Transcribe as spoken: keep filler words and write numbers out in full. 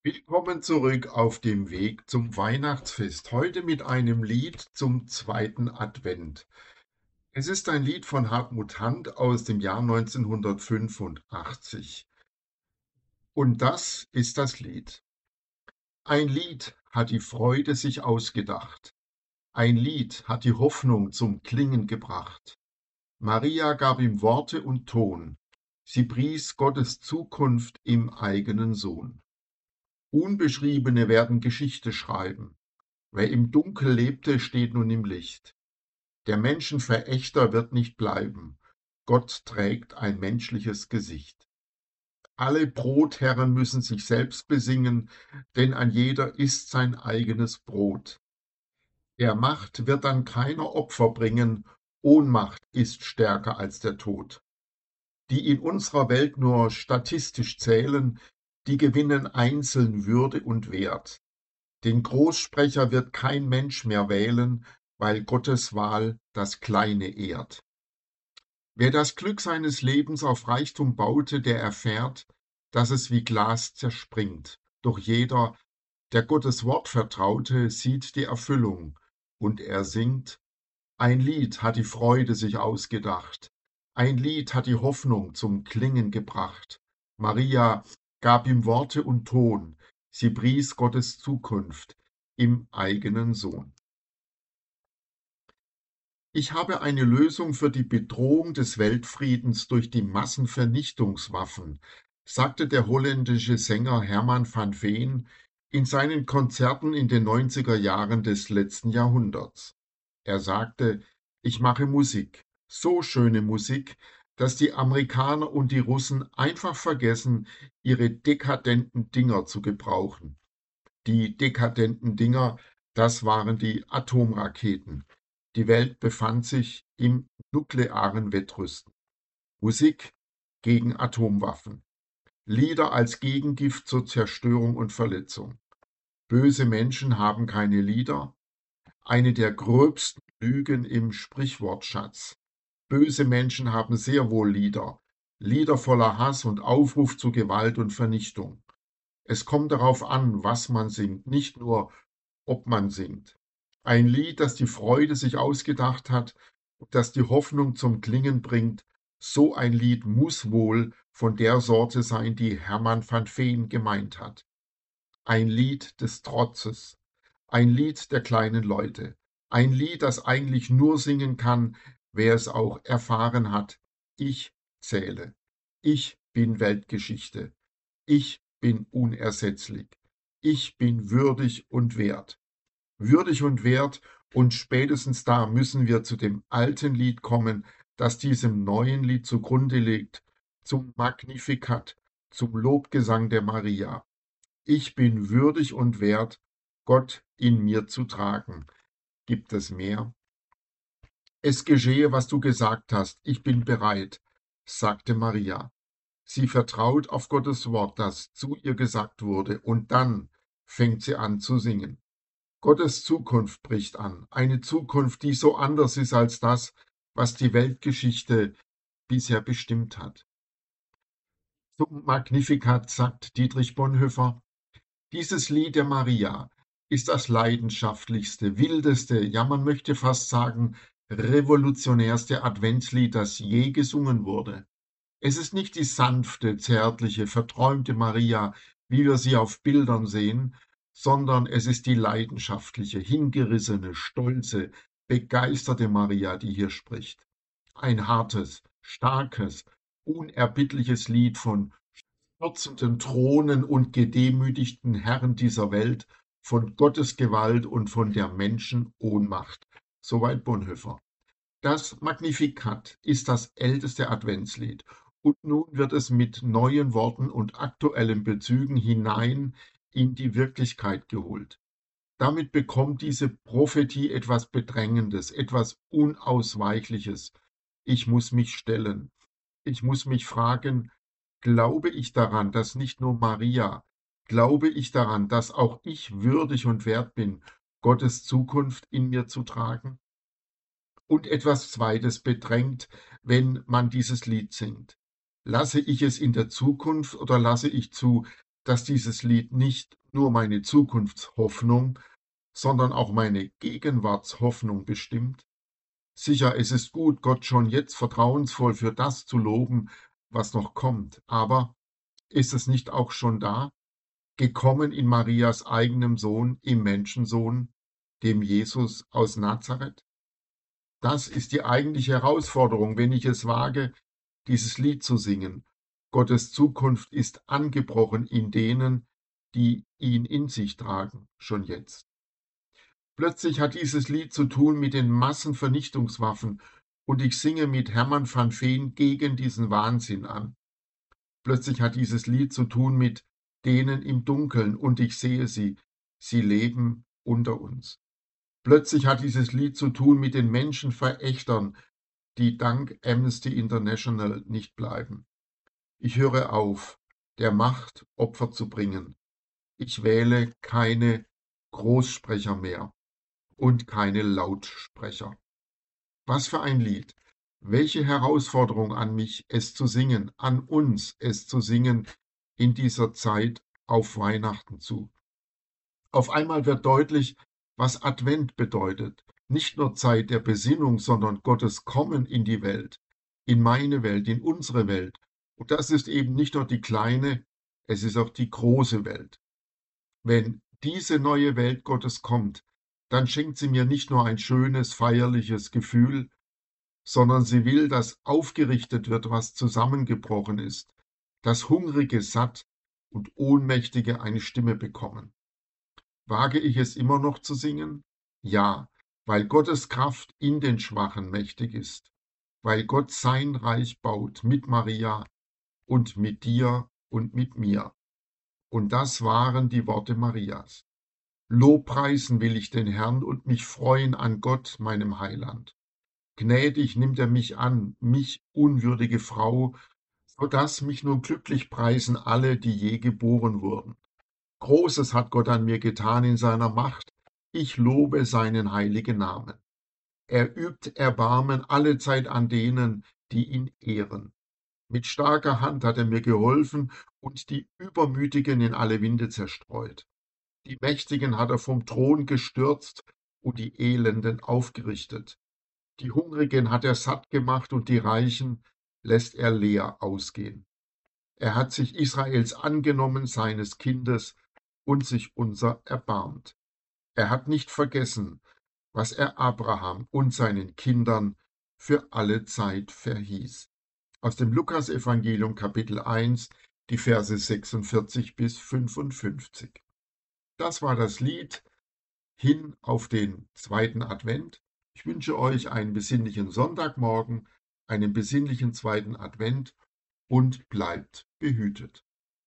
Willkommen zurück auf dem Weg zum Weihnachtsfest. Heute mit einem Lied zum zweiten Advent. Es ist ein Lied von Hartmut Hand aus dem Jahr neunzehnhundertfünfundachtzig. Und das ist das Lied. Ein Lied hat die Freude sich ausgedacht. Ein Lied hat die Hoffnung zum Klingen gebracht. Maria gab ihm Worte und Ton. Sie pries Gottes Zukunft im eigenen Sohn. Unbeschriebene werden Geschichte schreiben. Wer im Dunkel lebte, steht nun im Licht. Der Menschenverächter wird nicht bleiben. Gott trägt ein menschliches Gesicht. Alle Brotherren müssen sich selbst besingen, denn ein jeder isst sein eigenes Brot. Der Macht wird dann keiner Opfer bringen, Ohnmacht ist stärker als der Tod. Die in unserer Welt nur statistisch zählen, die gewinnen einzeln Würde und Wert. Den Großsprecher wird kein Mensch mehr wählen, weil Gottes Wahl das Kleine ehrt. Wer das Glück seines Lebens auf Reichtum baute, der erfährt, dass es wie Glas zerspringt. Doch jeder, der Gottes Wort vertraute, sieht die Erfüllung, und er singt: Ein Lied hat die Freude sich ausgedacht, ein Lied hat die Hoffnung zum Klingen gebracht. Maria gab ihm Worte und Ton, sie pries Gottes Zukunft im eigenen Sohn. Ich habe eine Lösung für die Bedrohung des Weltfriedens durch die Massenvernichtungswaffen, sagte der holländische Sänger Herman van Veen in seinen Konzerten in den neunziger Jahren des letzten Jahrhunderts. Er sagte: Ich mache Musik, so schöne Musik, dass die Amerikaner und die Russen einfach vergessen, ihre dekadenten Dinger zu gebrauchen. Die dekadenten Dinger, das waren die Atomraketen. Die Welt befand sich im nuklearen Wettrüsten. Musik gegen Atomwaffen. Lieder als Gegengift zur Zerstörung und Verletzung. Böse Menschen haben keine Lieder. Eine der gröbsten Lügen im Sprichwortschatz. Böse Menschen haben sehr wohl Lieder. Lieder voller Hass und Aufruf zu Gewalt und Vernichtung. Es kommt darauf an, was man singt, nicht nur, ob man singt. Ein Lied, das die Freude sich ausgedacht hat, das die Hoffnung zum Klingen bringt, so ein Lied muss wohl von der Sorte sein, die Hermann van Veen gemeint hat. Ein Lied des Trotzes, ein Lied der kleinen Leute, ein Lied, das eigentlich nur singen kann, wer es auch erfahren hat. Ich zähle, ich bin Weltgeschichte, ich bin unersetzlich, ich bin würdig und wert. Würdig und wert, und spätestens da müssen wir zu dem alten Lied kommen, das diesem neuen Lied zugrunde liegt, zum Magnificat, zum Lobgesang der Maria. Ich bin würdig und wert, Gott in mir zu tragen. Gibt es mehr? Es geschehe, was du gesagt hast, ich bin bereit, sagte Maria. Sie vertraut auf Gottes Wort, das zu ihr gesagt wurde, und dann fängt sie an zu singen. Gottes Zukunft bricht an, eine Zukunft, die so anders ist als das, was die Weltgeschichte bisher bestimmt hat. Zum Magnificat sagt Dietrich Bonhoeffer: Dieses Lied der Maria ist das leidenschaftlichste, wildeste, ja man möchte fast sagen revolutionärste Adventslied, das je gesungen wurde. Es ist nicht die sanfte, zärtliche, verträumte Maria, wie wir sie auf Bildern sehen, sondern es ist die leidenschaftliche, hingerissene, stolze, begeisterte Maria, die hier spricht. Ein hartes, starkes, unerbittliches Lied von stürzenden Thronen und gedemütigten Herren dieser Welt, von Gottes Gewalt und von der Menschen Ohnmacht. Soweit Bonhoeffer. Das Magnificat ist das älteste Adventslied, und nun wird es mit neuen Worten und aktuellen Bezügen hinein in die Wirklichkeit geholt. Damit bekommt diese Prophetie etwas Bedrängendes, etwas Unausweichliches. Ich muss mich stellen. Ich muss mich fragen: Glaube ich daran, dass nicht nur Maria, glaube ich daran, dass auch ich würdig und wert bin, Gottes Zukunft in mir zu tragen? Und etwas Zweites bedrängt, wenn man dieses Lied singt. Lasse ich es in der Zukunft oder lasse ich zu, dass dieses Lied nicht nur meine Zukunftshoffnung, sondern auch meine Gegenwartshoffnung bestimmt? Sicher, es ist gut, Gott schon jetzt vertrauensvoll für das zu loben, was noch kommt. Aber ist es nicht auch schon da, gekommen in Marias eigenem Sohn, im Menschensohn, dem Jesus aus Nazareth? Das ist die eigentliche Herausforderung, wenn ich es wage, dieses Lied zu singen. Gottes Zukunft ist angebrochen in denen, die ihn in sich tragen, schon jetzt. Plötzlich hat dieses Lied zu tun mit den Massenvernichtungswaffen und ich singe mit Hermann van Veen gegen diesen Wahnsinn an. Plötzlich hat dieses Lied zu tun mit denen im Dunkeln und ich sehe sie, sie leben unter uns. Plötzlich hat dieses Lied zu tun mit den Menschenverächtern, die dank Amnesty International nicht bleiben. Ich höre auf, der Macht Opfer zu bringen. Ich wähle keine Großsprecher mehr und keine Lautsprecher. Was für ein Lied! Welche Herausforderung an mich, es zu singen, an uns, es zu singen in dieser Zeit auf Weihnachten zu. Auf einmal wird deutlich, was Advent bedeutet. Nicht nur Zeit der Besinnung, sondern Gottes Kommen in die Welt, in meine Welt, in unsere Welt. Und das ist eben nicht nur die kleine, es ist auch die große Welt. Wenn diese neue Welt Gottes kommt, dann schenkt sie mir nicht nur ein schönes, feierliches Gefühl, sondern sie will, dass aufgerichtet wird, was zusammengebrochen ist, dass Hungrige satt und Ohnmächtige eine Stimme bekommen. Wage ich es immer noch zu singen? Ja, weil Gottes Kraft in den Schwachen mächtig ist, weil Gott sein Reich baut mit Maria und mit dir und mit mir. Und das waren die Worte Marias. Lobpreisen will ich den Herrn und mich freuen an Gott, meinem Heiland. Gnädig nimmt er mich an, mich unwürdige Frau, so dass mich nur glücklich preisen alle, die je geboren wurden. Großes hat Gott an mir getan in seiner Macht, ich lobe seinen heiligen Namen. Er übt Erbarmen allezeit an denen, die ihn ehren. Mit starker Hand hat er mir geholfen und die Übermütigen in alle Winde zerstreut. Die Mächtigen hat er vom Thron gestürzt und die Elenden aufgerichtet. Die Hungrigen hat er satt gemacht und die Reichen lässt er leer ausgehen. Er hat sich Israels angenommen, seines Kindes, und sich unser erbarmt. Er hat nicht vergessen, was er Abraham und seinen Kindern für alle Zeit verhieß. Aus dem Lukasevangelium Kapitel eins, die Verse sechsundvierzig bis fünfundfünfzig. Das war das Lied hin auf den zweiten Advent. Ich wünsche euch einen besinnlichen Sonntagmorgen, einen besinnlichen zweiten Advent und bleibt behütet.